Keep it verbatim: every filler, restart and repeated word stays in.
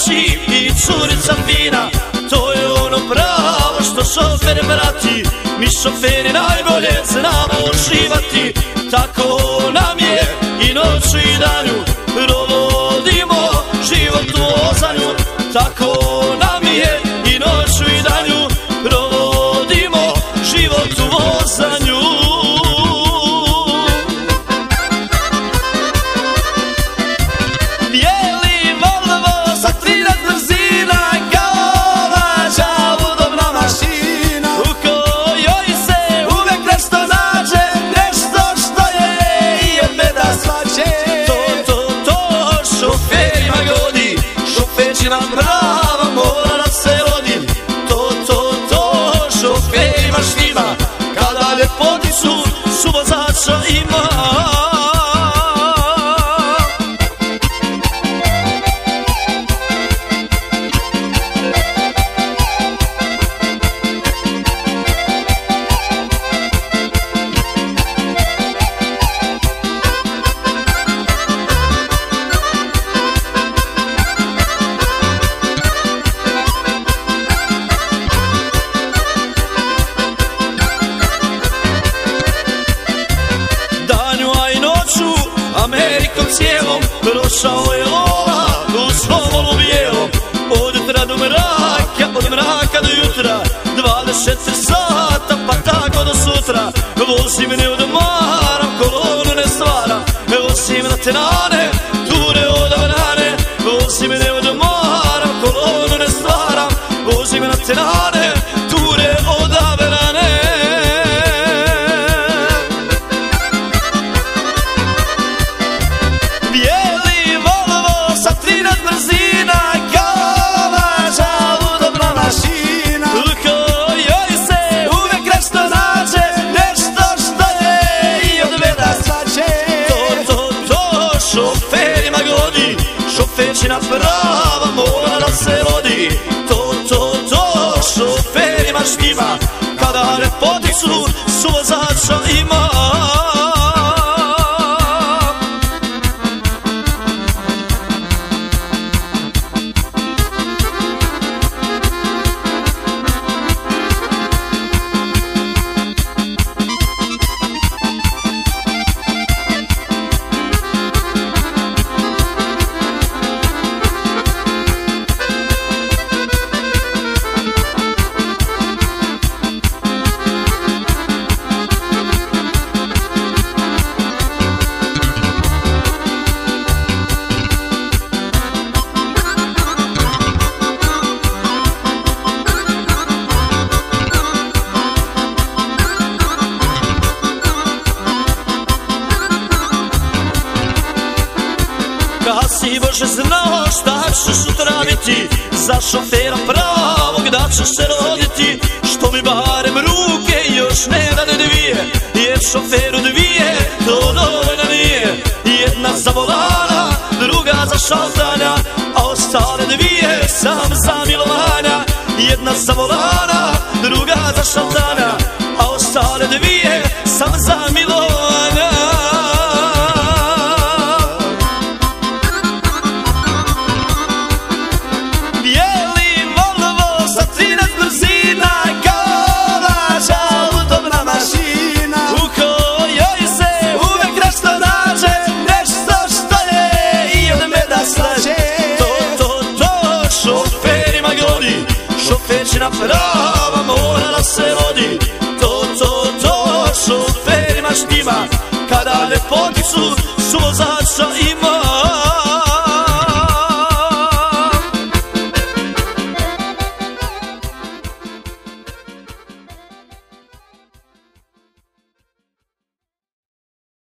domaći i curica fina. To je ono pravo što šofer prati. Mi šoferi najbolje znamo uživati. Tako nam je i noću i danju, provodimo život u vozanju. Tako nam je i noću i danju, provodimo život u vozanju. Bijeli Volvo sa trinaest brzina, kao važa udobna mašina, u kojoj se uvek nešto nađe, nešto što je i od meda svađe. To, to, to šoferima godi, šofer će nam prava mora da se vodi. To, to, to šoferima štima, kada ljepoticu su vozača ima. Amerikom cijelom prošao je Lola u svom volu bijelom. Od jutra do mraka, od mraka do jutra, dvadeset četiri sata pa tako do sutra. Vozi me ne odmaram, kolonu ne stvaram, vozi me na tenane, ture od banane. Vozi me ne odmaram, kolonu ne stvaram, vozi me na tenane, ture od banane. Šoferčina prava mora da se vodi. To, to, to šoferima štima, kada ljepoticu su vozača ima. Kad si Bože znao šta ćeš sutra biti, za šofera pravog da ćeš se roditi. Što mi barem ruke još ne dade dvije, jer šoferu dvije to dovoljno nije. Jedna za volana, druga za šaltanja, a ostale dvije sam za milovanja. Jedna za volana, druga za šaltanja, a ostale dvije sam za milovanja. Šoferčina prava mora da se vodi. To, to, to šoferima štima, kada ljepoticu